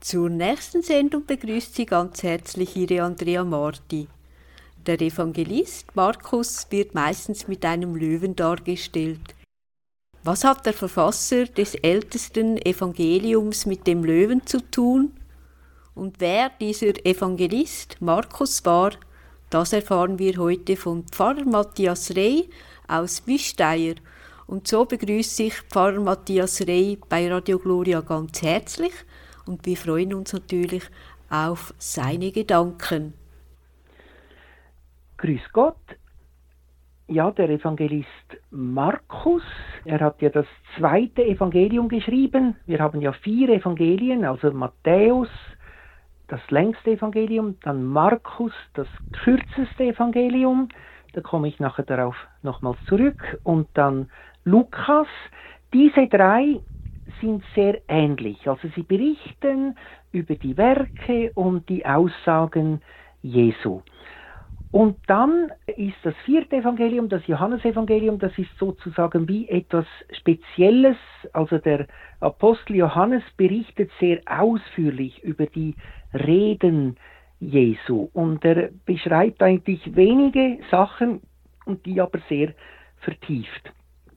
Zur nächsten Sendung begrüßt Sie ganz herzlich Ihre Andrea Marti. Der Evangelist Markus wird meistens mit einem Löwen dargestellt. Was hat der Verfasser des ältesten Evangeliums mit dem Löwen zu tun? Und wer dieser Evangelist Markus war, das erfahren wir heute von Pfarrer Matthias Rey aus Wischsteier. Und so begrüße ich Pfarrer Matthias Rey bei Radio Gloria ganz herzlich und wir freuen uns natürlich auf seine Gedanken. Grüß Gott. Ja, der Evangelist Markus, er hat ja das zweite Evangelium geschrieben. Wir haben ja 4 Evangelien, also Matthäus, das längste Evangelium, dann Markus, das kürzeste Evangelium. Da komme ich nachher darauf nochmals zurück. Und dann Lukas. Diese 3 sind sehr ähnlich. Also sie berichten über die Werke und die Aussagen Jesu. Und dann ist das 4. Evangelium, das Johannesevangelium, das ist sozusagen wie etwas Spezielles. Also der Apostel Johannes berichtet sehr ausführlich über die Reden Jesu. Und er beschreibt eigentlich wenige Sachen und die aber sehr vertieft.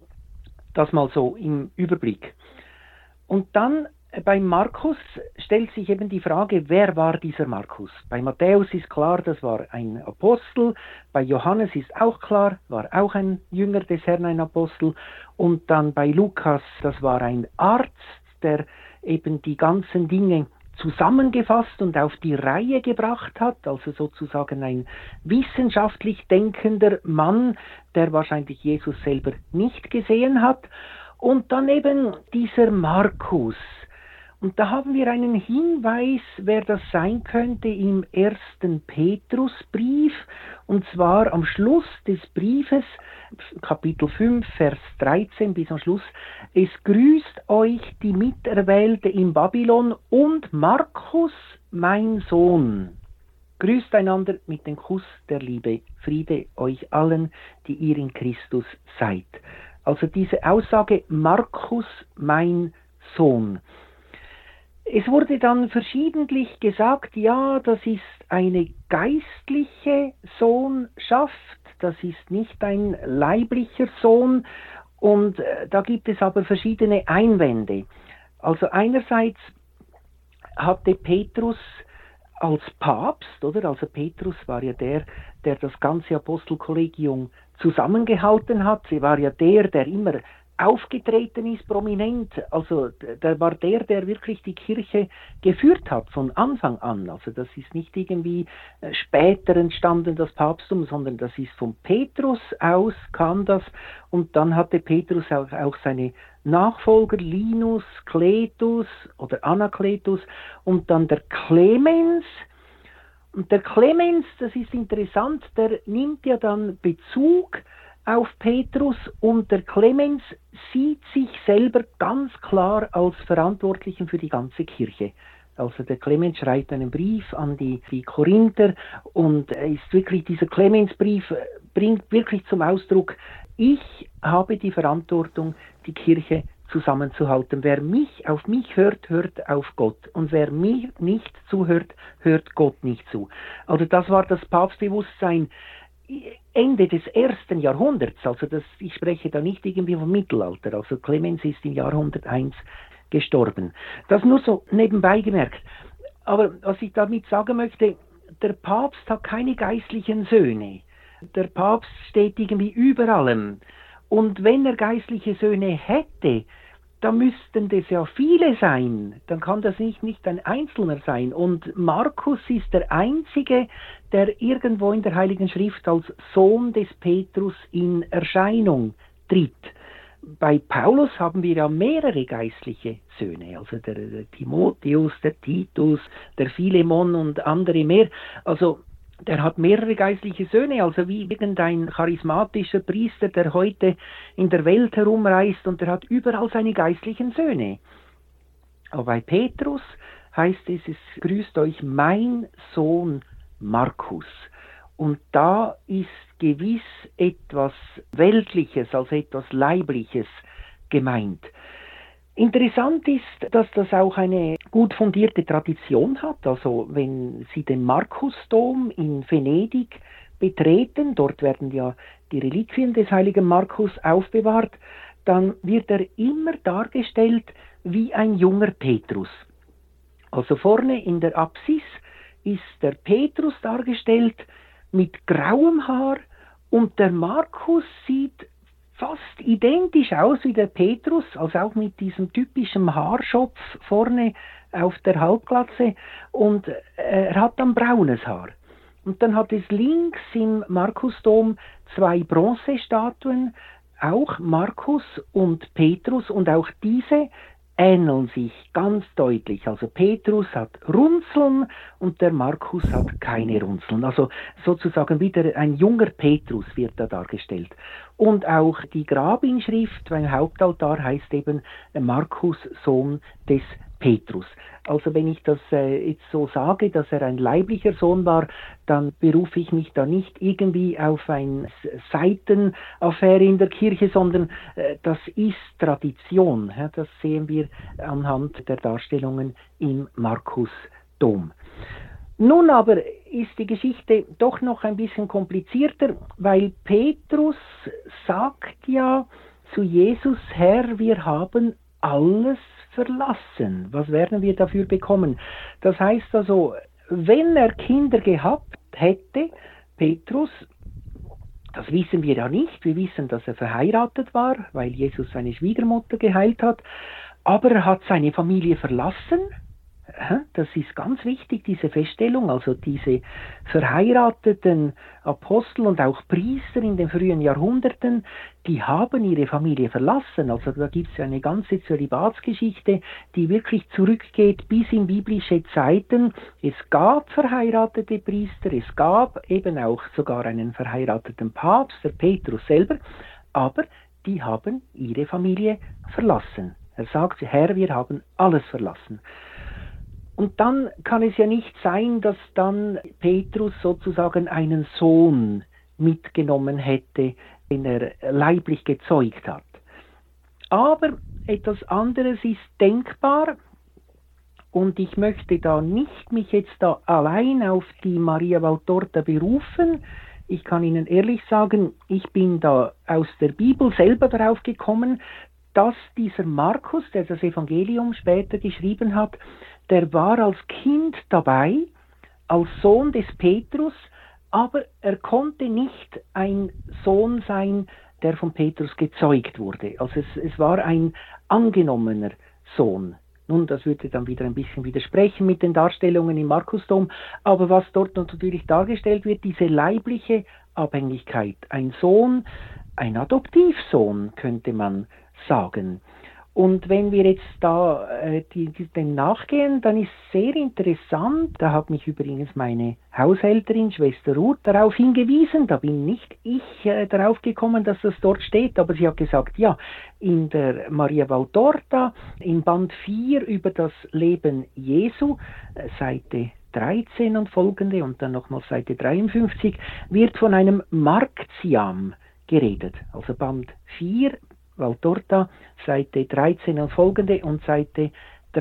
Das mal so im Überblick. Und dann bei Markus stellt sich eben die Frage, wer war dieser Markus? Bei Matthäus ist klar, das war ein Apostel. Bei Johannes ist auch klar, war auch ein Jünger des Herrn, ein Apostel. Und dann bei Lukas, das war ein Arzt, der eben die ganzen Dinge zusammengefasst und auf die Reihe gebracht hat, also sozusagen ein wissenschaftlich denkender Mann, der wahrscheinlich Jesus selber nicht gesehen hat. Und dann eben dieser Markus. Und da haben wir einen Hinweis, wer das sein könnte im 1. Petrusbrief, und zwar am Schluss des Briefes, Kapitel 5, Vers 13 bis am Schluss. Es grüßt euch die Miterwählte in Babylon und Markus, mein Sohn. Grüßt einander mit dem Kuss der Liebe. Friede euch allen, die ihr in Christus seid. Also diese Aussage, Markus, mein Sohn. Es wurde dann verschiedentlich gesagt, ja, das ist eine geistliche Sohnschaft, das ist nicht ein leiblicher Sohn, und da gibt es aber verschiedene Einwände. Also einerseits hatte Petrus als Papst, oder? Also Petrus war ja der das ganze Apostelkollegium zusammengehalten hat. Sie war ja der immer aufgetreten ist, prominent. Also der war der wirklich die Kirche geführt hat von Anfang an. Also das ist nicht irgendwie später entstanden, das Papsttum, sondern das ist von Petrus aus kam das. Und dann hatte Petrus auch seine Nachfolger, Linus, Cletus oder Anakletus und dann der Clemens. Und der Clemens, das ist interessant, der nimmt ja dann Bezug auf Petrus, und der Clemens sieht sich selber ganz klar als Verantwortlichen für die ganze Kirche. Also der Clemens schreibt einen Brief an die Korinther, und ist wirklich, dieser Clemensbrief bringt wirklich zum Ausdruck, ich habe die Verantwortung, die Kirche zusammenzuhalten. Wer auf mich hört, hört auf Gott. Und wer mir nicht zuhört, hört Gott nicht zu. Also das war das Papstbewusstsein Ende des 1. Jahrhunderts. Also ich spreche da nicht irgendwie vom Mittelalter. Also Clemens ist im Jahr 101 gestorben. Das nur so nebenbei gemerkt. Aber was ich damit sagen möchte, der Papst hat keine geistlichen Söhne. Der Papst steht irgendwie über allem. Und wenn er geistliche Söhne hätte, dann müssten das ja viele sein. Dann kann das nicht ein Einzelner sein. Und Markus ist der Einzige, der irgendwo in der Heiligen Schrift als Sohn des Petrus in Erscheinung tritt. Bei Paulus haben wir ja mehrere geistliche Söhne, also der Timotheus, der Titus, der Philemon und andere mehr. Also der hat mehrere geistliche Söhne, also wie irgendein charismatischer Priester, der heute in der Welt herumreist, und der hat überall seine geistlichen Söhne. Aber bei Petrus heißt es grüßt euch mein Sohn Markus. Und da ist gewiss etwas Weltliches, also etwas Leibliches gemeint. Interessant ist, dass das auch eine gut fundierte Tradition hat. Also wenn Sie den Markusdom in Venedig betreten, dort werden ja die Reliquien des heiligen Markus aufbewahrt, dann wird er immer dargestellt wie ein junger Petrus. Also vorne in der Apsis ist der Petrus dargestellt mit grauem Haar und der Markus sieht fast identisch aus wie der Petrus, also auch mit diesem typischen Haarschopf vorne auf der Halbglatze und er hat dann braunes Haar. Und dann hat es links im Markusdom 2 Bronzestatuen, auch Markus und Petrus, und auch diese ähneln sich ganz deutlich. Also Petrus hat Runzeln und der Markus hat keine Runzeln. Also sozusagen wieder ein junger Petrus wird da dargestellt. Und auch die Grabinschrift beim Hauptaltar heißt eben Markus, Sohn des Petrus. Also wenn ich das jetzt so sage, dass er ein leiblicher Sohn war, dann berufe ich mich da nicht irgendwie auf eine Seitenaffäre in der Kirche, sondern das ist Tradition. Ja, das sehen wir anhand der Darstellungen im Markusdom. Nun aber ist die Geschichte doch noch ein bisschen komplizierter, weil Petrus sagt ja zu Jesus: Herr, wir haben alles verlassen. Was werden wir dafür bekommen? Das heißt also, wenn er Kinder gehabt hätte, Petrus, das wissen wir ja nicht, wir wissen, dass er verheiratet war, weil Jesus seine Schwiegermutter geheilt hat, aber er hat seine Familie verlassen. Das ist ganz wichtig, diese Feststellung. Also diese verheirateten Apostel und auch Priester in den frühen Jahrhunderten, die haben ihre Familie verlassen. Also da gibt es eine ganze Zölibatsgeschichte, die wirklich zurückgeht bis in biblische Zeiten. Es gab verheiratete Priester, es gab eben auch sogar einen verheirateten Papst, der Petrus selber, aber die haben ihre Familie verlassen. Er sagt: Herr, wir haben alles verlassen. Und dann kann es ja nicht sein, dass dann Petrus sozusagen einen Sohn mitgenommen hätte, den er leiblich gezeugt hat. Aber etwas anderes ist denkbar und ich möchte da nicht mich jetzt da allein auf die Maria Valtorta berufen. Ich kann Ihnen ehrlich sagen, ich bin da aus der Bibel selber darauf gekommen, dass dieser Markus, der das Evangelium später geschrieben hat, der war als Kind dabei, als Sohn des Petrus, aber er konnte nicht ein Sohn sein, der von Petrus gezeugt wurde. Also es war ein angenommener Sohn. Nun, das würde dann wieder ein bisschen widersprechen mit den Darstellungen im Markusdom, aber was dort natürlich dargestellt wird, diese leibliche Abhängigkeit. Ein Sohn, ein Adoptivsohn, könnte man sagen. Und wenn wir jetzt da dem nachgehen, dann ist sehr interessant, da hat mich übrigens meine Haushälterin, Schwester Ruth, darauf hingewiesen, da bin nicht ich darauf gekommen, dass das dort steht, aber sie hat gesagt, ja, in der Maria Valtorta, im Band 4 über das Leben Jesu, Seite 13 und folgende und dann nochmal Seite 53, wird von einem Marktsiam geredet. Also Band 4, Valtorta, Seite 13 und folgende und Seite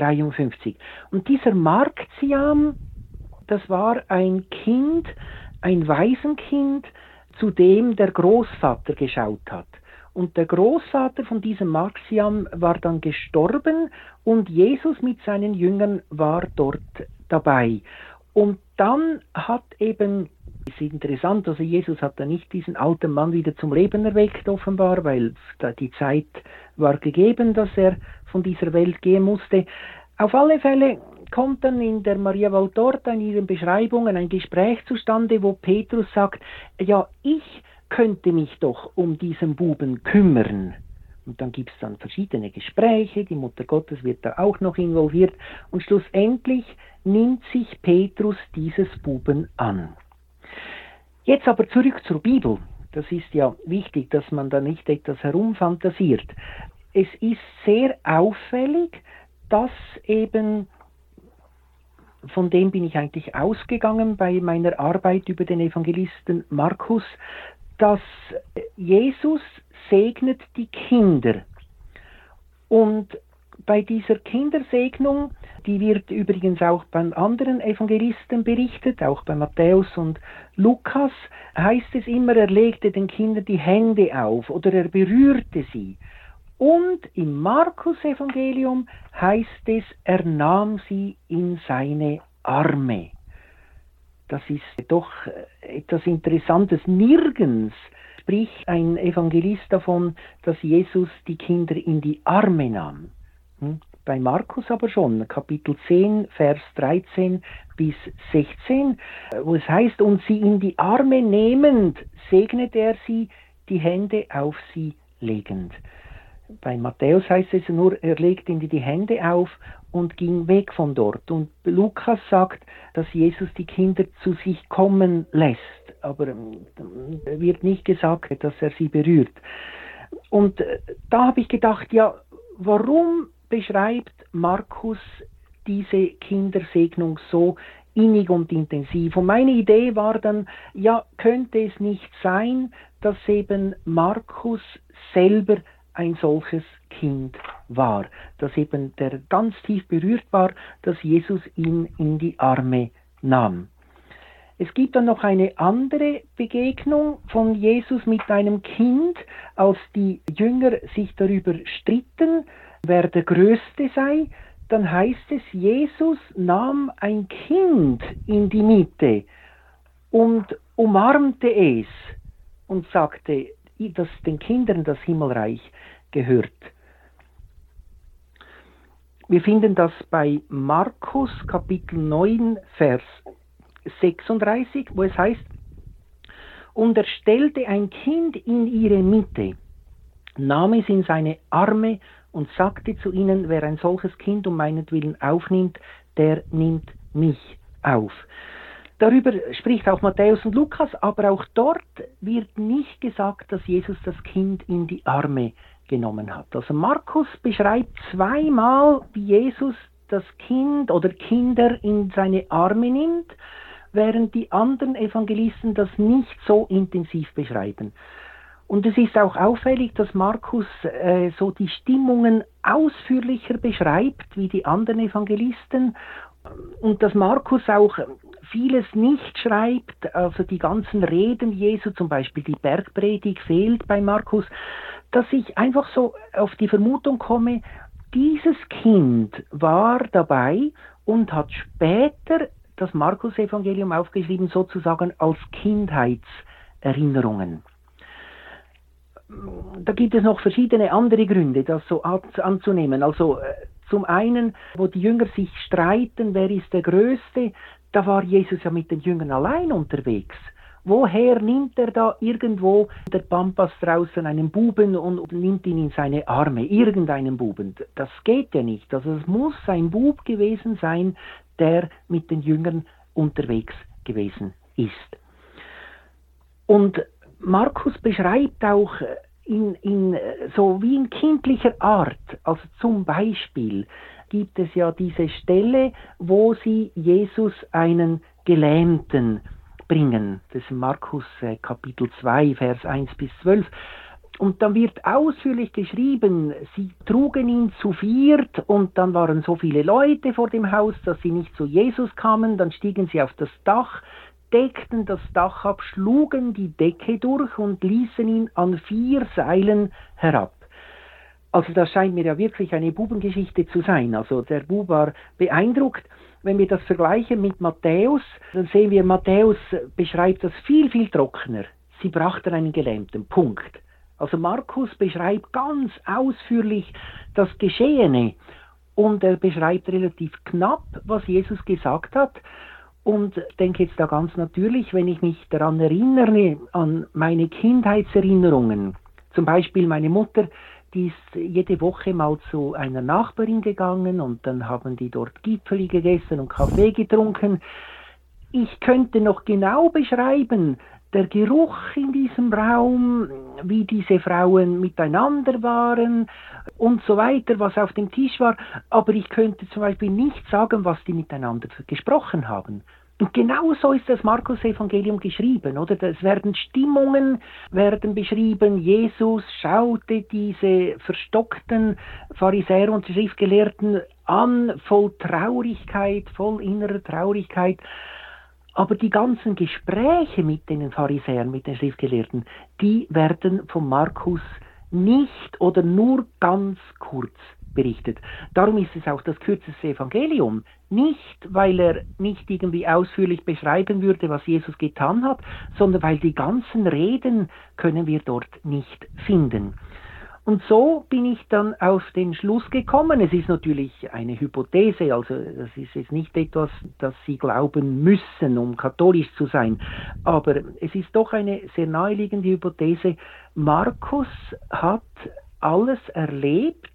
53. Und dieser Marktsiam, das war ein Kind, ein Waisenkind, zu dem der Großvater geschaut hat. Und der Großvater von diesem Marktsiam war dann gestorben und Jesus mit seinen Jüngern war dort dabei. Und dann hat eben, das ist interessant, also Jesus hat da nicht diesen alten Mann wieder zum Leben erweckt, offenbar, weil die Zeit war gegeben, dass er von dieser Welt gehen musste. Auf alle Fälle kommt dann in der Maria Valtorta in ihren Beschreibungen ein Gespräch zustande, wo Petrus sagt, ja, ich könnte mich doch um diesen Buben kümmern. Und dann gibt es dann verschiedene Gespräche, die Mutter Gottes wird da auch noch involviert und schlussendlich nimmt sich Petrus dieses Buben an. Jetzt aber zurück zur Bibel. Das ist ja wichtig, dass man da nicht etwas herumfantasiert. Es ist sehr auffällig, dass eben, von dem bin ich eigentlich ausgegangen bei meiner Arbeit über den Evangelisten Markus, dass Jesus segnet die Kinder. Und bei dieser Kindersegnung, die wird übrigens auch beim anderen Evangelisten berichtet, auch bei Matthäus und Lukas, heißt es immer, er legte den Kindern die Hände auf oder er berührte sie. Und im Markus-Evangelium heißt es, er nahm sie in seine Arme. Das ist doch etwas Interessantes. Nirgends spricht ein Evangelist davon, dass Jesus die Kinder in die Arme nahm. Bei Markus aber schon, Kapitel 10, Vers 13 bis 16, wo es heißt, und sie in die Arme nehmend, segnet er sie, die Hände auf sie legend. Bei Matthäus heißt es nur, er legte ihnen die Hände auf und ging weg von dort. Und Lukas sagt, dass Jesus die Kinder zu sich kommen lässt, aber wird nicht gesagt, dass er sie berührt. Und da habe ich gedacht, ja, warum beschreibt Markus diese Kindersegnung so innig und intensiv? Und meine Idee war dann, ja, könnte es nicht sein, dass eben Markus selber ein solches Kind war, dass eben der ganz tief berührt war, dass Jesus ihn in die Arme nahm. Es gibt dann noch eine andere Begegnung von Jesus mit einem Kind, als die Jünger sich darüber stritten, wer der Größte sei. Dann heißt es, Jesus nahm ein Kind in die Mitte und umarmte es und sagte, dass den Kindern das Himmelreich gehört. Wir finden das bei Markus Kapitel 9, Vers 36, wo es heißt, und er stellte ein Kind in ihre Mitte, nahm es in seine Arme und sagte zu ihnen, wer ein solches Kind um meinetwillen aufnimmt, der nimmt mich auf. Darüber spricht auch Matthäus und Lukas, aber auch dort wird nicht gesagt, dass Jesus das Kind in die Arme genommen hat. Also Markus beschreibt zweimal, wie Jesus das Kind oder Kinder in seine Arme nimmt, während die anderen Evangelisten das nicht so intensiv beschreiben. Und es ist auch auffällig, dass Markus so die Stimmungen ausführlicher beschreibt wie die anderen Evangelisten und dass Markus auch vieles nicht schreibt, also die ganzen Reden Jesu, zum Beispiel die Bergpredigt fehlt bei Markus, dass ich einfach so auf die Vermutung komme, dieses Kind war dabei und hat später das Markus-Evangelium aufgeschrieben, sozusagen als Kindheitserinnerungen. Da gibt es noch verschiedene andere Gründe, das so anzunehmen. Also zum einen, wo die Jünger sich streiten, wer ist der Größte, da war Jesus ja mit den Jüngern allein unterwegs. Woher nimmt er da irgendwo der Pampas draußen einen Buben und nimmt ihn in seine Arme? Irgendeinen Buben. Das geht ja nicht. Also es muss ein Bub gewesen sein, der mit den Jüngern unterwegs gewesen ist. Und Markus beschreibt auch in so wie in kindlicher Art, also zum Beispiel gibt es ja diese Stelle, wo sie Jesus einen Gelähmten bringen. Das ist Markus Kapitel 2, Vers 1 bis 12. Und dann wird ausführlich geschrieben, sie trugen ihn zu viert und dann waren so viele Leute vor dem Haus, dass sie nicht zu Jesus kamen. Dann stiegen sie auf das Dach, deckten das Dach ab, schlugen die Decke durch und ließen ihn an 4 Seilen herab. Also das scheint mir ja wirklich eine Bubengeschichte zu sein. Also der Bub war beeindruckt. Wenn wir das vergleichen mit Matthäus, dann sehen wir, Matthäus beschreibt das viel, viel trockener. Sie brachten einen Gelähmten, Punkt. Also Markus beschreibt ganz ausführlich das Geschehene und er beschreibt relativ knapp, was Jesus gesagt hat. Und ich denke jetzt da ganz natürlich, wenn ich mich daran erinnere, an meine Kindheitserinnerungen. Zum Beispiel meine Mutter, die ist jede Woche mal zu einer Nachbarin gegangen und dann haben die dort Gipfeli gegessen und Kaffee getrunken. Ich könnte noch genau beschreiben, der Geruch in diesem Raum, wie diese Frauen miteinander waren und so weiter, was auf dem Tisch war. Aber ich könnte zum Beispiel nicht sagen, was die miteinander gesprochen haben. Und genau so ist das Markus-Evangelium geschrieben, oder? Es werden Stimmungen beschrieben. Jesus schaute diese verstockten Pharisäer und Schriftgelehrten an, voll Traurigkeit, voll innerer Traurigkeit. Aber die ganzen Gespräche mit den Pharisäern, mit den Schriftgelehrten, die werden von Markus nicht oder nur ganz kurz berichtet. Darum ist es auch das kürzeste Evangelium. Nicht, weil er nicht irgendwie ausführlich beschreiben würde, was Jesus getan hat, sondern weil die ganzen Reden können wir dort nicht finden. Und so bin ich dann auf den Schluss gekommen. Es ist natürlich eine Hypothese, also das ist jetzt nicht etwas, das Sie glauben müssen, um katholisch zu sein. Aber es ist doch eine sehr naheliegende Hypothese. Markus hat alles erlebt,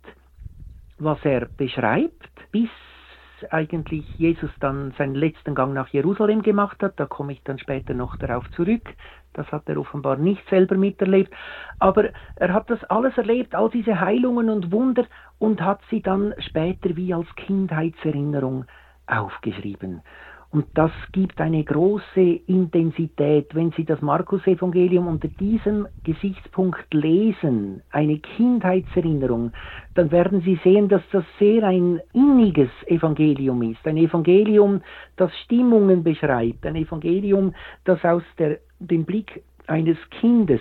was er beschreibt, bis eigentlich Jesus dann seinen letzten Gang nach Jerusalem gemacht hat. Da komme ich dann später noch darauf zurück. Das hat er offenbar nicht selber miterlebt. Aber er hat das alles erlebt, all diese Heilungen und Wunder, und hat sie dann später wie als Kindheitserinnerung aufgeschrieben. Und das gibt eine große Intensität, wenn Sie das Markus-Evangelium unter diesem Gesichtspunkt lesen, eine Kindheitserinnerung, dann werden Sie sehen, dass das sehr ein inniges Evangelium ist. Ein Evangelium, das Stimmungen beschreibt, ein Evangelium, das aus dem Blick eines Kindes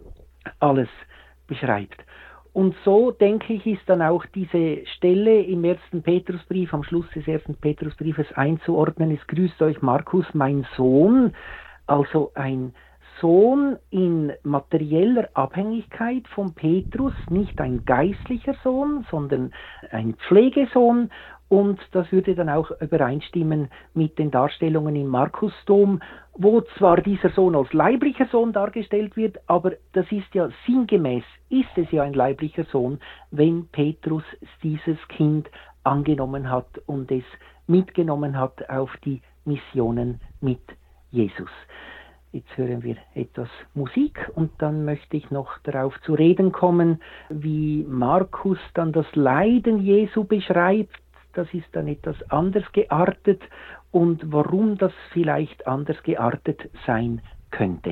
alles beschreibt. Und so, denke ich, ist dann auch diese Stelle im 1. Petrusbrief, am Schluss des 1. Petrusbriefes einzuordnen. Es grüßt euch Markus, mein Sohn, also ein Sohn in materieller Abhängigkeit von Petrus, nicht ein geistlicher Sohn, sondern ein Pflegesohn. Und das würde dann auch übereinstimmen mit den Darstellungen im Markusdom, wo zwar dieser Sohn als leiblicher Sohn dargestellt wird, aber das ist ja sinngemäß, ist es ja ein leiblicher Sohn, wenn Petrus dieses Kind angenommen hat und es mitgenommen hat auf die Missionen mit Jesus. Jetzt hören wir etwas Musik und dann möchte ich noch darauf zu reden kommen, wie Markus dann das Leiden Jesu beschreibt. Das ist dann etwas anders geartet und warum das vielleicht anders geartet sein könnte.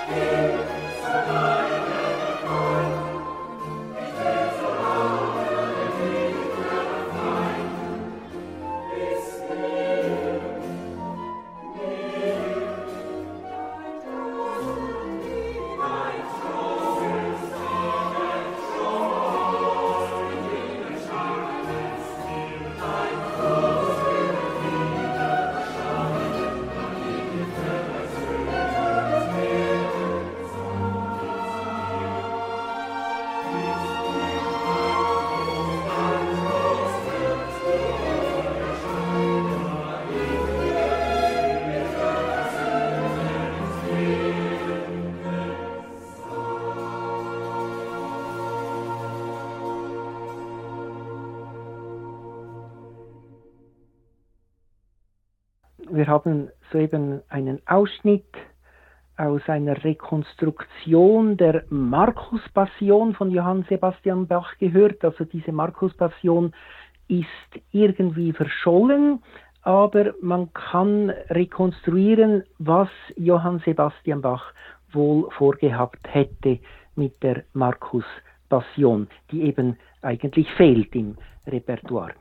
Wir haben soeben einen Ausschnitt aus einer Rekonstruktion der Markus-Passion von Johann Sebastian Bach gehört. Also diese Markus-Passion ist irgendwie verschollen, aber man kann rekonstruieren, was Johann Sebastian Bach wohl vorgehabt hätte mit der Markus-Passion, die eben eigentlich fehlt im Repertoire.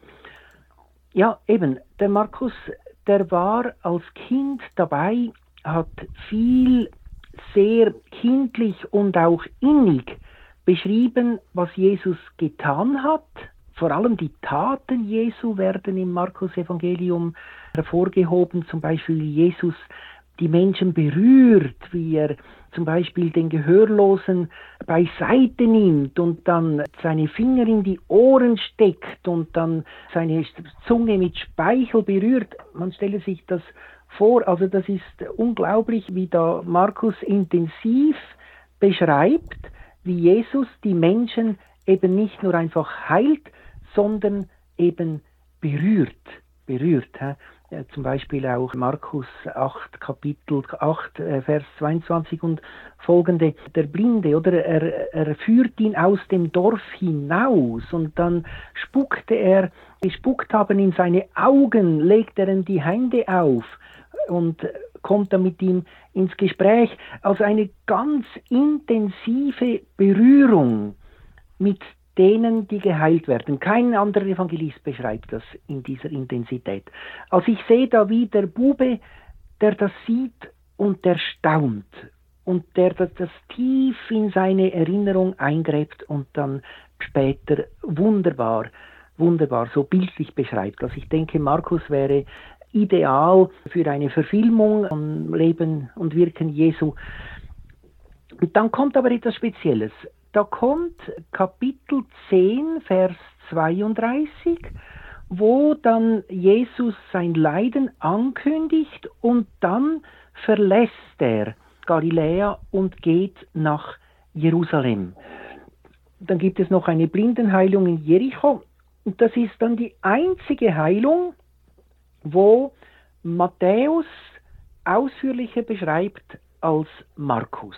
Ja, eben, der Markus, der war als Kind dabei, hat viel sehr kindlich und auch innig beschrieben, was Jesus getan hat. Vor allem die Taten Jesu werden im Markus-Evangelium hervorgehoben. Zum Beispiel Jesus die Menschen berührt, wie er zum Beispiel den Gehörlosen beiseite nimmt und dann seine Finger in die Ohren steckt und dann seine Zunge mit Speichel berührt. Man stelle sich das vor, also das ist unglaublich, wie da Markus intensiv beschreibt, wie Jesus die Menschen eben nicht nur einfach heilt, sondern eben berührt. Zum Beispiel auch Markus 8, Kapitel 8, Vers 22 und folgende, der Blinde, oder er führt ihn aus dem Dorf hinaus und dann gespuckt haben in seine Augen, legt er ihm die Hände auf und kommt dann mit ihm ins Gespräch. Also eine ganz intensive Berührung mit denen, die geheilt werden. Kein anderer Evangelist beschreibt das in dieser Intensität. Also ich sehe da wie der Bube, der das sieht und der staunt und der das tief in seine Erinnerung eingräbt und dann später wunderbar so bildlich beschreibt. Also ich denke, Markus wäre ideal für eine Verfilmung am Leben und Wirken Jesu. Und dann kommt aber etwas Spezielles. Da kommt Kapitel 10, Vers 32, wo dann Jesus sein Leiden ankündigt und dann verlässt er Galiläa und geht nach Jerusalem. Dann gibt es noch eine Blindenheilung in Jericho und das ist dann die einzige Heilung, wo Matthäus ausführlicher beschreibt als Markus.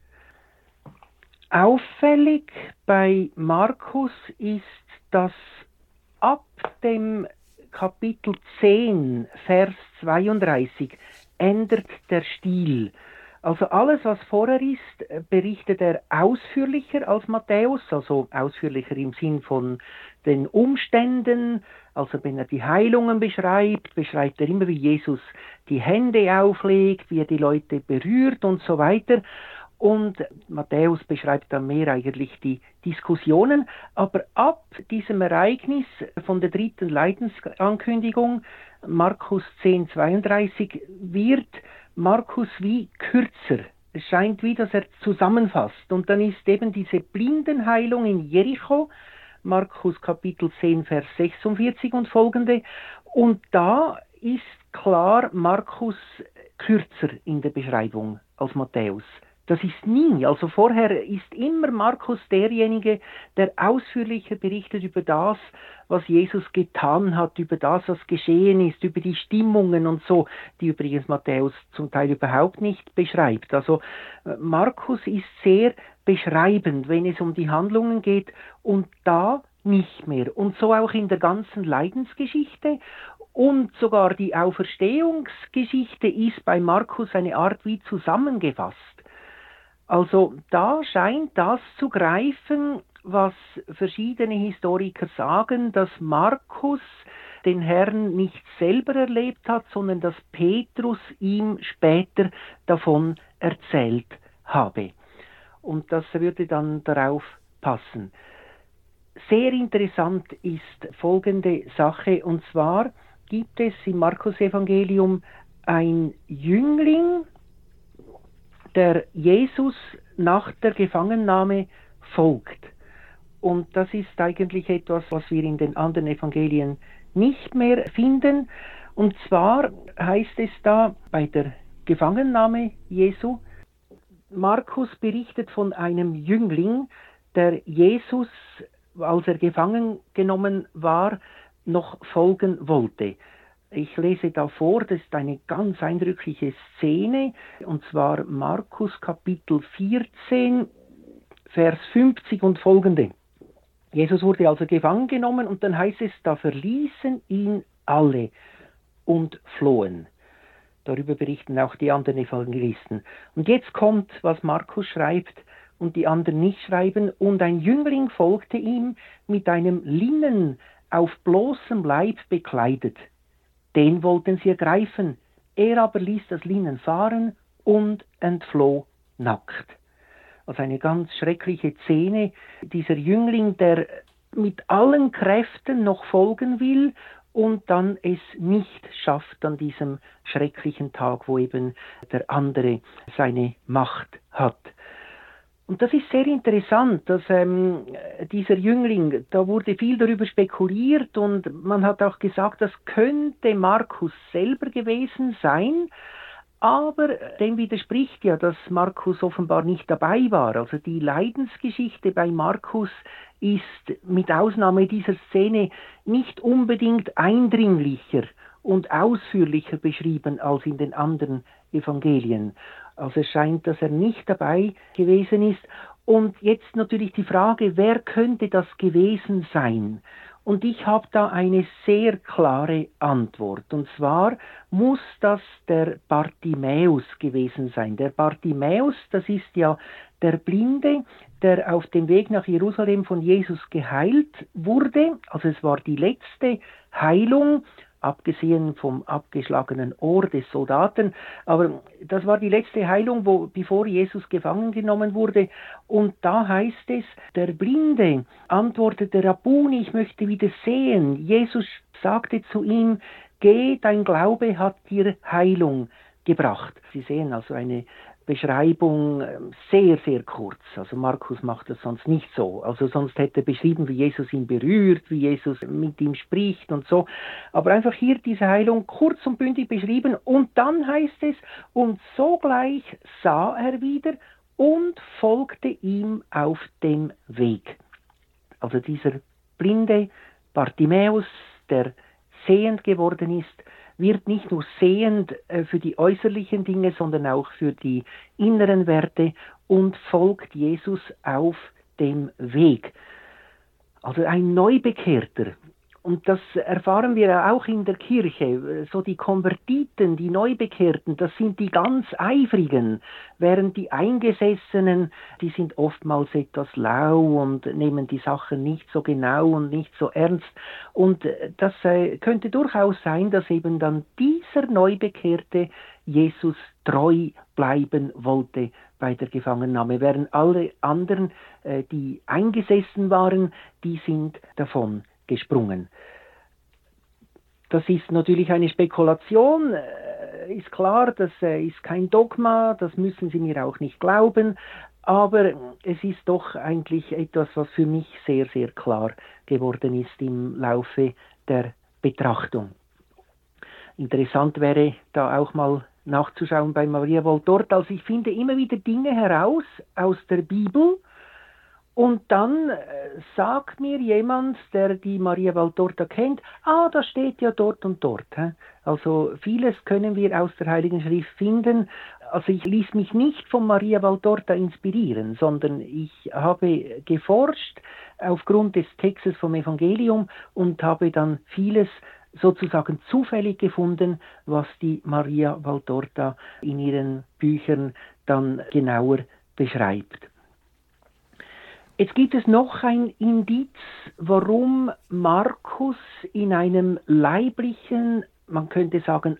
Auffällig bei Markus ist, dass ab dem Kapitel 10, Vers 32 ändert der Stil. Also alles, was vorher ist, berichtet er ausführlicher als Matthäus, also ausführlicher im Sinn von den Umständen. Also wenn er die Heilungen beschreibt er immer, wie Jesus die Hände auflegt, wie er die Leute berührt und so weiter. Und Matthäus beschreibt dann mehr eigentlich die Diskussionen, aber ab diesem Ereignis von der dritten Leidensankündigung, Markus 10, 32, wird Markus wie kürzer. Es scheint wie, dass er zusammenfasst. Und dann ist eben diese Blindenheilung in Jericho, Markus Kapitel 10, Vers 46 und folgende. Und da ist klar Markus kürzer in der Beschreibung als Matthäus. Das ist nie. Also vorher ist immer Markus derjenige, der ausführlicher berichtet über das, was Jesus getan hat, über das, was geschehen ist, über die Stimmungen und so, die übrigens Matthäus zum Teil überhaupt nicht beschreibt. Also Markus ist sehr beschreibend, wenn es um die Handlungen geht und da nicht mehr. Und so auch in der ganzen Leidensgeschichte und sogar die Auferstehungsgeschichte ist bei Markus eine Art wie zusammengefasst. Also da scheint das zu greifen, was verschiedene Historiker sagen, dass Markus den Herrn nicht selber erlebt hat, sondern dass Petrus ihm später davon erzählt habe. Und das würde dann darauf passen. Sehr interessant ist folgende Sache, und zwar gibt es im Markus-Evangelium ein Jüngling, der Jesus nach der Gefangennahme folgt. Und das ist eigentlich etwas, was wir in den anderen Evangelien nicht mehr finden. Und zwar heißt es da bei der Gefangennahme Jesu, Markus berichtet von einem Jüngling, der Jesus, als er gefangen genommen war, noch folgen wollte. Ich lese da vor, das ist eine ganz eindrückliche Szene, und zwar Markus Kapitel 14, Vers 50 und folgende. Jesus wurde also gefangen genommen und dann heißt es, da verließen ihn alle und flohen. Darüber berichten auch die anderen Evangelisten. Und jetzt kommt, was Markus schreibt und die anderen nicht schreiben. Und ein Jüngling folgte ihm mit einem Linnen auf bloßem Leib bekleidet. Den wollten sie ergreifen. Er aber ließ das Linnen fahren und entfloh nackt. Also eine ganz schreckliche Szene. Dieser Jüngling, der mit allen Kräften noch folgen will und dann es nicht schafft an diesem schrecklichen Tag, wo eben der andere seine Macht hat. Und das ist sehr interessant, dass dieser Jüngling, da wurde viel darüber spekuliert und man hat auch gesagt, das könnte Markus selber gewesen sein, aber dem widerspricht ja, dass Markus offenbar nicht dabei war. Also die Leidensgeschichte bei Markus ist mit Ausnahme dieser Szene nicht unbedingt eindringlicher und ausführlicher beschrieben als in den anderen Evangelien. Also es scheint, dass er nicht dabei gewesen ist. Und jetzt natürlich die Frage, wer könnte das gewesen sein? Und ich habe da eine sehr klare Antwort. Und zwar muss das der Bartimäus gewesen sein. Der Bartimäus, das ist ja der Blinde, der auf dem Weg nach Jerusalem von Jesus geheilt wurde. Also es war die letzte Heilung, abgesehen vom abgeschlagenen Ohr des Soldaten. Aber das war die letzte Heilung, bevor Jesus gefangen genommen wurde. Und da heißt es, der Blinde antwortete, Rabbuni, ich möchte wieder sehen. Jesus sagte zu ihm, geh, dein Glaube hat dir Heilung gebracht. Sie sehen also eine Beschreibung sehr, sehr kurz. Also Markus macht das sonst nicht so. Also sonst hätte er beschrieben, wie Jesus ihn berührt, wie Jesus mit ihm spricht und so. Aber einfach hier diese Heilung kurz und bündig beschrieben. Und dann heißt es, und sogleich sah er wieder und folgte ihm auf dem Weg. Also dieser blinde Bartimäus, der sehend geworden ist, wird nicht nur sehend für die äußerlichen Dinge, sondern auch für die inneren Werte und folgt Jesus auf dem Weg. Also ein Neubekehrter. Und das erfahren wir auch in der Kirche. So die Konvertiten, die Neubekehrten, das sind die ganz Eifrigen, während die Eingesessenen, die sind oftmals etwas lau und nehmen die Sachen nicht so genau und nicht so ernst. Und das könnte durchaus sein, dass eben dann dieser Neubekehrte Jesus treu bleiben wollte bei der Gefangennahme, während alle anderen, die eingesessen waren, die sind davon gesprungen. Das ist natürlich eine Spekulation, ist klar, das ist kein Dogma, das müssen Sie mir auch nicht glauben, aber es ist doch eigentlich etwas, was für mich sehr, sehr klar geworden ist im Laufe der Betrachtung. Interessant wäre da auch mal nachzuschauen bei Maria Valtorta. Also ich finde immer wieder Dinge heraus aus der Bibel, und dann sagt mir jemand, der die Maria Valtorta kennt, das steht ja dort und dort. Also vieles können wir aus der Heiligen Schrift finden. Also ich ließ mich nicht von Maria Valtorta inspirieren, sondern ich habe geforscht aufgrund des Textes vom Evangelium und habe dann vieles sozusagen zufällig gefunden, was die Maria Valtorta in ihren Büchern dann genauer beschreibt. Jetzt gibt es noch ein Indiz, warum Markus in einem leiblichen, man könnte sagen,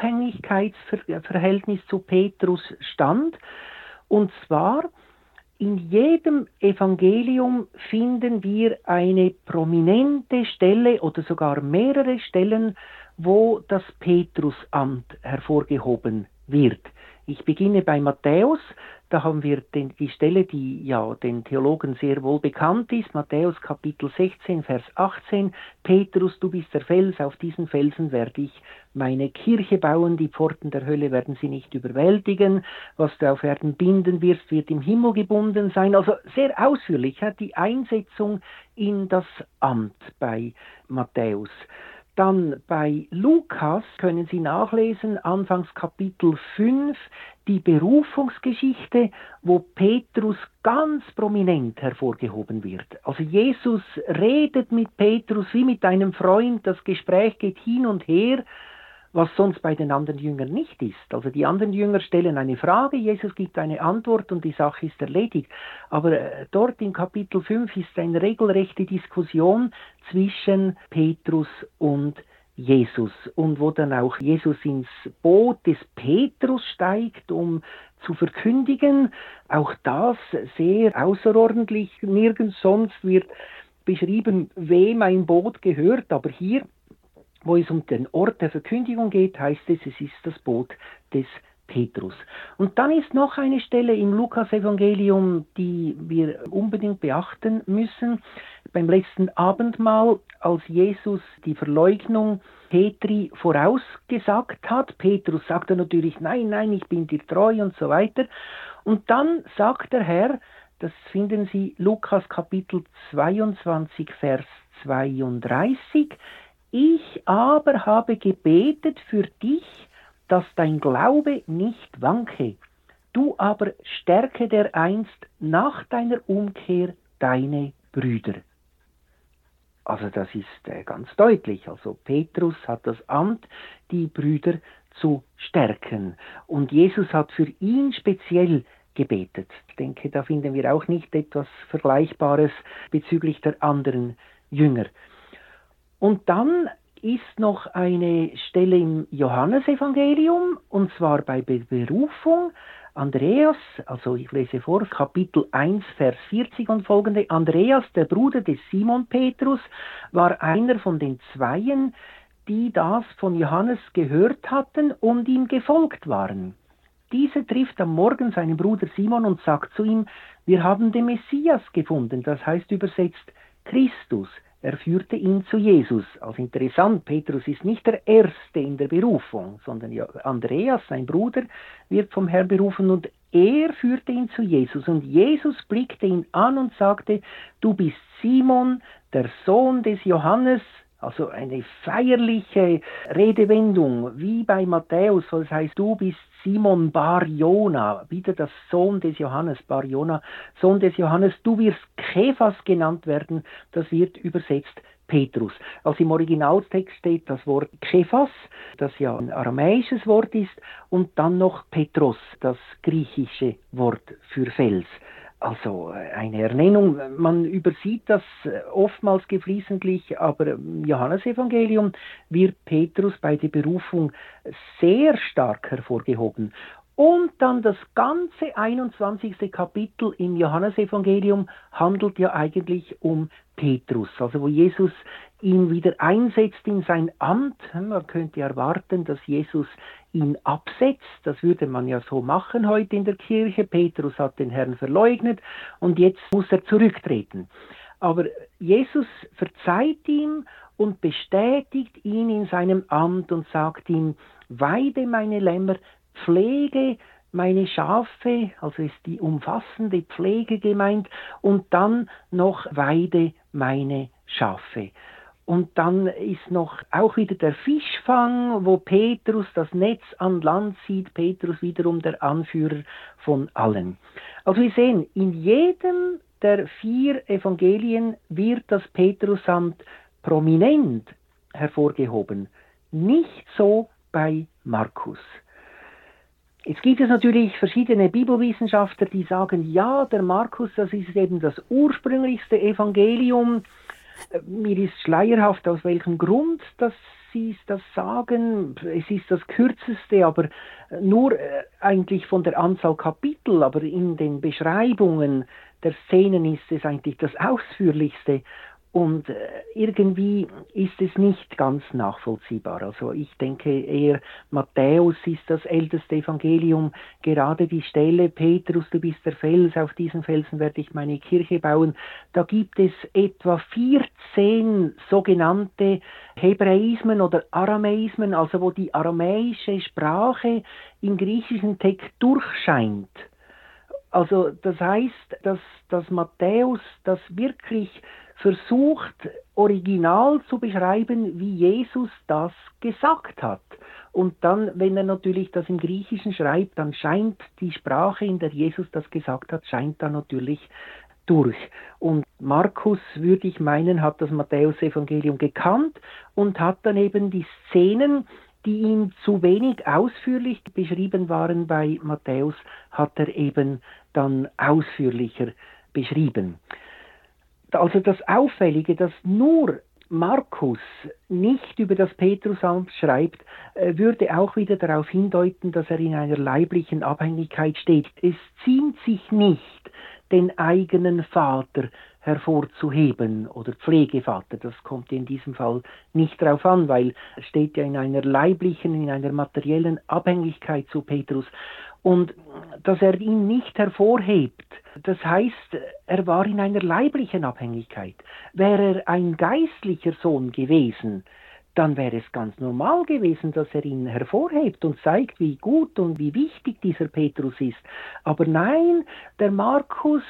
Abhängigkeitsverhältnis zu Petrus stand. Und zwar, in jedem Evangelium finden wir eine prominente Stelle oder sogar mehrere Stellen, wo das Petrusamt hervorgehoben wird. Ich beginne bei Matthäus. Da haben wir die Stelle, die ja den Theologen sehr wohl bekannt ist. Matthäus Kapitel 16, Vers 18. Petrus, du bist der Fels, auf diesen Felsen werde ich meine Kirche bauen. Die Pforten der Hölle werden sie nicht überwältigen. Was du auf Erden binden wirst, wird im Himmel gebunden sein. Also sehr ausführlich, die Einsetzung in das Amt bei Matthäus. Dann bei Lukas können Sie nachlesen, Anfangs Kapitel 5, die Berufungsgeschichte, wo Petrus ganz prominent hervorgehoben wird. Also Jesus redet mit Petrus wie mit einem Freund, das Gespräch geht hin und her, was sonst bei den anderen Jüngern nicht ist. Also die anderen Jünger stellen eine Frage, Jesus gibt eine Antwort und die Sache ist erledigt. Aber dort in Kapitel 5 ist eine regelrechte Diskussion zwischen Petrus und Jesus. Und wo dann auch Jesus ins Boot des Petrus steigt, um zu verkündigen, auch das sehr außerordentlich. Nirgends sonst wird beschrieben, wem ein Boot gehört, aber hier, wo es um den Ort der Verkündigung geht, heißt es, es ist das Boot des Petrus. Und dann ist noch eine Stelle im Lukas-Evangelium, die wir unbedingt beachten müssen. Beim letzten Abendmahl, als Jesus die Verleugnung Petri vorausgesagt hat. Petrus sagte natürlich, nein, ich bin dir treu und so weiter. Und dann sagt der Herr, das finden Sie Lukas Kapitel 22, Vers 32, ich aber habe gebetet für dich, dass dein Glaube nicht wanke. Du aber stärke dereinst nach deiner Umkehr deine Brüder. Also das ist ganz deutlich. Also Petrus hat das Amt, die Brüder zu stärken. Und Jesus hat für ihn speziell gebetet. Ich denke, da finden wir auch nicht etwas Vergleichbares bezüglich der anderen Jünger. Und dann ist noch eine Stelle im Johannesevangelium, und zwar bei Berufung. Andreas, also ich lese vor, Kapitel 1, Vers 40 und folgende. Andreas, der Bruder des Simon Petrus, war einer von den Zweien, die das von Johannes gehört hatten und ihm gefolgt waren. Dieser trifft am Morgen seinen Bruder Simon und sagt zu ihm, wir haben den Messias gefunden, das heißt übersetzt Christus. Er führte ihn zu Jesus. Also interessant, Petrus ist nicht der Erste in der Berufung, sondern ja, Andreas, sein Bruder, wird vom Herrn berufen und er führte ihn zu Jesus. Und Jesus blickte ihn an und sagte, du bist Simon, der Sohn des Johannes. Also eine feierliche Redewendung, wie bei Matthäus, wo es heißt, du bist Simon Bar Jona, wieder das Sohn des Johannes, Bar Jona, Sohn des Johannes, du wirst Kephas genannt werden, das wird übersetzt Petrus. Also im Originaltext steht das Wort Kephas, das ja ein aramäisches Wort ist, und dann noch Petros, das griechische Wort für Fels. Also eine Ernennung, man übersieht das oftmals geflissentlich, aber im Johannesevangelium wird Petrus bei der Berufung sehr stark hervorgehoben. Und dann das ganze 21. Kapitel im Johannesevangelium handelt ja eigentlich um Petrus, also wo Jesus ihn wieder einsetzt in sein Amt. Man könnte erwarten, dass Jesus ihn absetzt. Das würde man ja so machen heute in der Kirche. Petrus hat den Herrn verleugnet und jetzt muss er zurücktreten. Aber Jesus verzeiht ihm und bestätigt ihn in seinem Amt und sagt ihm, weide meine Lämmer, pflege meine Schafe, also ist die umfassende Pflege gemeint, und dann noch weide meine Schafe. Und dann ist noch auch wieder der Fischfang, wo Petrus das Netz an Land zieht, Petrus wiederum der Anführer von allen. Also wir sehen, in jedem der 4 Evangelien wird das Petrusamt prominent hervorgehoben. Nicht so bei Markus. Jetzt gibt es natürlich verschiedene Bibelwissenschaftler, die sagen, ja, der Markus, das ist eben das ursprünglichste Evangelium. Mir ist schleierhaft, aus welchem Grund dass sie das sagen. Es ist das kürzeste, aber nur eigentlich von der Anzahl Kapitel, aber in den Beschreibungen der Szenen ist es eigentlich das ausführlichste. Und irgendwie ist es nicht ganz nachvollziehbar. Also ich denke eher, Matthäus ist das älteste Evangelium, gerade die Stelle, Petrus, du bist der Fels, auf diesen Felsen werde ich meine Kirche bauen. Da gibt es etwa 14 sogenannte Hebräismen oder Aramäismen, also wo die aramäische Sprache im griechischen Text durchscheint. Also das heißt, dass Matthäus das wirklich versucht, original zu beschreiben, wie Jesus das gesagt hat. Und dann, wenn er natürlich das im Griechischen schreibt, dann scheint die Sprache, in der Jesus das gesagt hat, scheint dann natürlich durch. Und Markus, würde ich meinen, hat das Matthäus-Evangelium gekannt und hat dann eben die Szenen, die ihm zu wenig ausführlich beschrieben waren bei Matthäus, hat er eben dann ausführlicher beschrieben. Also das Auffällige, dass nur Markus nicht über das Petrusamt schreibt, würde auch wieder darauf hindeuten, dass er in einer leiblichen Abhängigkeit steht. Es ziemt sich nicht, den eigenen Vater hervorzuheben oder Pflegevater. Das kommt in diesem Fall nicht drauf an, weil er steht ja in einer leiblichen, in einer materiellen Abhängigkeit zu Petrus. Und dass er ihn nicht hervorhebt, das heißt, er war in einer leiblichen Abhängigkeit. Wäre er ein geistlicher Sohn gewesen, dann wäre es ganz normal gewesen, dass er ihn hervorhebt und zeigt, wie gut und wie wichtig dieser Petrus ist. Aber nein, der Markus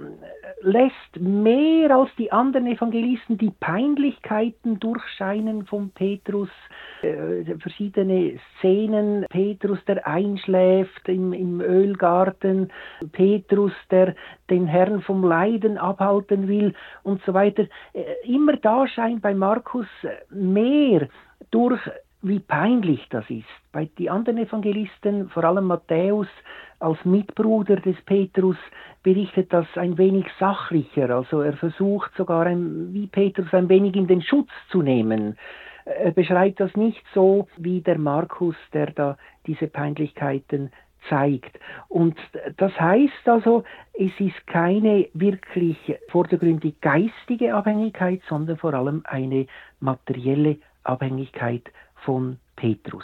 lässt mehr als die anderen Evangelisten die Peinlichkeiten durchscheinen von Petrus. Verschiedene Szenen, Petrus, der einschläft im Ölgarten, Petrus, der den Herrn vom Leiden abhalten will und so weiter. Immer da scheint bei Markus mehr durch, wie peinlich das ist. Bei den anderen Evangelisten, vor allem Matthäus als Mitbruder des Petrus, berichtet das ein wenig sachlicher. Also er versucht sogar, wie Petrus, ein wenig in den Schutz zu nehmen. Er beschreibt das nicht so wie der Markus, der da diese Peinlichkeiten zeigt. Und das heißt also, es ist keine wirklich vordergründig geistige Abhängigkeit, sondern vor allem eine materielle Abhängigkeit von Petrus.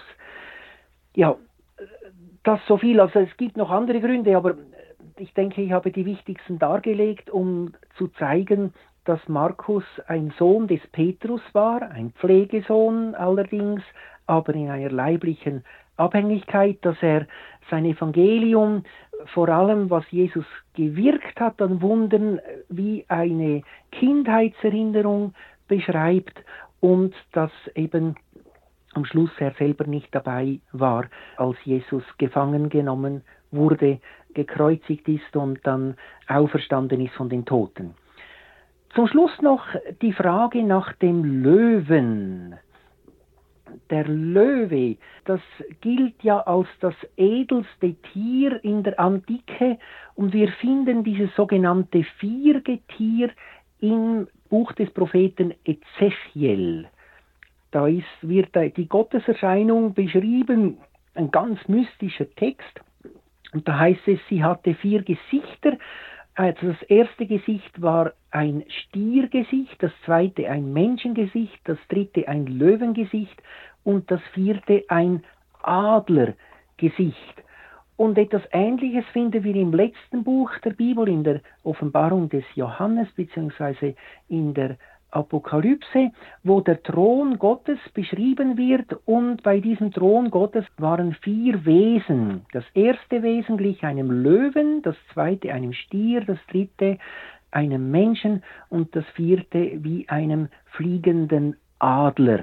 Ja, das so viel. Also es gibt noch andere Gründe, aber ich denke, ich habe die wichtigsten dargelegt, um zu zeigen, dass Markus ein Sohn des Petrus war, ein Pflegesohn allerdings, aber in einer leiblichen Abhängigkeit, dass er sein Evangelium, vor allem was Jesus gewirkt hat an Wundern, wie eine Kindheitserinnerung beschreibt und dass eben am Schluss er selber nicht dabei war, als Jesus gefangen genommen wurde, gekreuzigt ist und dann auferstanden ist von den Toten. Zum Schluss noch die Frage nach dem Löwen. Der Löwe, das gilt ja als das edelste Tier in der Antike und wir finden dieses sogenannte Viergetier im Buch des Propheten Ezechiel. Da wird die Gotteserscheinung beschrieben, ein ganz mystischer Text. Und da heißt es, sie hatte 4 Gesichter. Also das erste Gesicht war ein Stiergesicht, das zweite ein Menschengesicht, das dritte ein Löwengesicht und das vierte ein Adlergesicht. Und etwas Ähnliches finden wir im letzten Buch der Bibel, in der Offenbarung des Johannes bzw. in der Apokalypse, wo der Thron Gottes beschrieben wird und bei diesem Thron Gottes waren 4 Wesen. Das erste Wesen glich einem Löwen, das zweite einem Stier, das dritte einem Menschen und das vierte wie einem fliegenden Adler.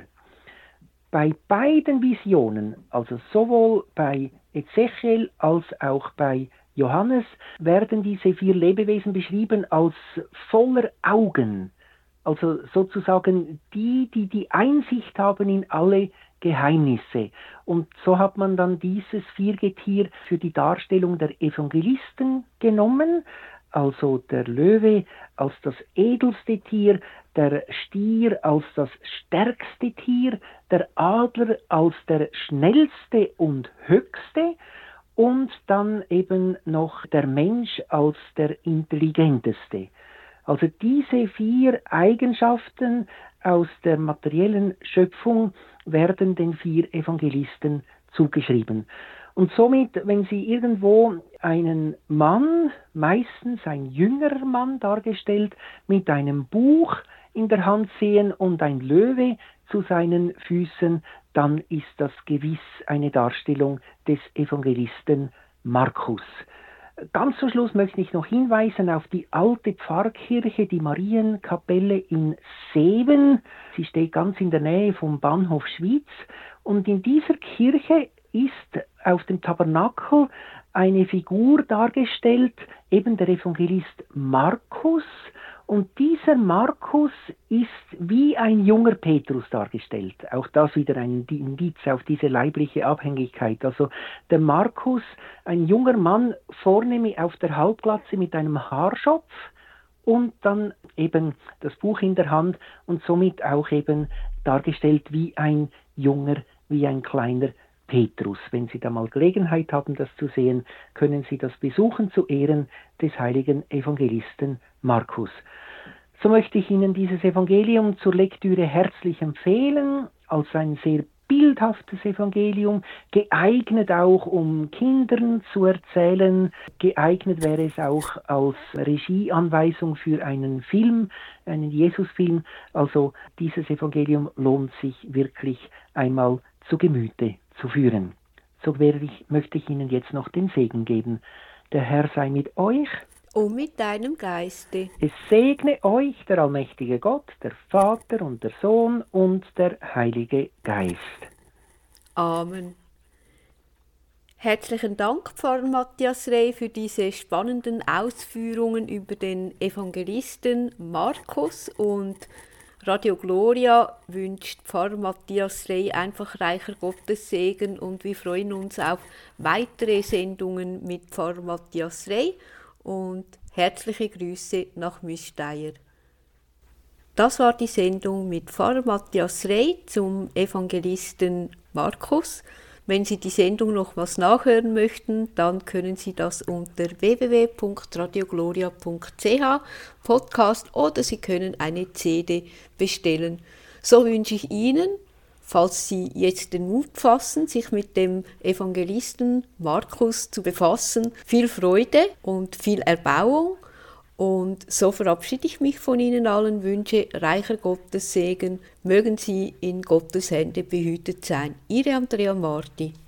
Bei beiden Visionen, also sowohl bei Ezechiel als auch bei Johannes, werden diese 4 Lebewesen beschrieben als voller Augen. Also sozusagen die Einsicht haben in alle Geheimnisse. Und so hat man dann dieses Viergetier für die Darstellung der Evangelisten genommen, also der Löwe als das edelste Tier, der Stier als das stärkste Tier, der Adler als der schnellste und höchste und dann eben noch der Mensch als der intelligenteste. Also diese 4 Eigenschaften aus der materiellen Schöpfung werden den 4 Evangelisten zugeschrieben. Und somit, wenn Sie irgendwo einen Mann, meistens ein jüngerer Mann dargestellt, mit einem Buch in der Hand sehen und ein Löwe zu seinen Füßen, dann ist das gewiss eine Darstellung des Evangelisten Markus. Ganz zum Schluss möchte ich noch hinweisen auf die alte Pfarrkirche, die Marienkapelle in Seewen. Sie steht ganz in der Nähe vom Bahnhof Schwyz. Und in dieser Kirche ist auf dem Tabernakel eine Figur dargestellt, eben der Evangelist Markus. Und dieser Markus ist wie ein junger Petrus dargestellt. Auch das wieder ein Indiz auf diese leibliche Abhängigkeit. Also der Markus, ein junger Mann, vorne auf der Halbglatze mit einem Haarschopf und dann eben das Buch in der Hand und somit auch eben dargestellt wie ein junger, wie ein kleiner Petrus. Wenn Sie da mal Gelegenheit haben, das zu sehen, können Sie das besuchen zu Ehren des heiligen Evangelisten Markus. So möchte ich Ihnen dieses Evangelium zur Lektüre herzlich empfehlen, als ein sehr bildhaftes Evangelium, geeignet auch, um Kindern zu erzählen. Geeignet wäre es auch als Regieanweisung für einen Film, einen Jesusfilm. Also dieses Evangelium lohnt sich wirklich einmal zu Gemüte zu führen. So möchte ich Ihnen jetzt noch den Segen geben. Der Herr sei mit euch. Und mit deinem Geiste. Es segne euch der allmächtige Gott, der Vater und der Sohn und der Heilige Geist. Amen. Herzlichen Dank, Pfarrer Matthias Rey, für diese spannenden Ausführungen über den Evangelisten Markus. Und Radio Gloria wünscht Pfarrer Matthias Rey einfach reicher Gottessegen und wir freuen uns auf weitere Sendungen mit Pfarrer Matthias Rey. Und herzliche Grüße nach Müsteier. Das war die Sendung mit Pfarrer Matthias Rey zum Evangelisten Markus. Wenn Sie die Sendung nochmals nachhören möchten, dann können Sie das unter www.radiogloria.ch Podcast oder Sie können eine CD bestellen. So wünsche ich Ihnen, falls Sie jetzt den Mut fassen, sich mit dem Evangelisten Markus zu befassen, viel Freude und viel Erbauung. Und so verabschiede ich mich von Ihnen allen, wünsche reicher Gottes Segen. Mögen Sie in Gottes Hände behütet sein. Ihre Andrea Marti.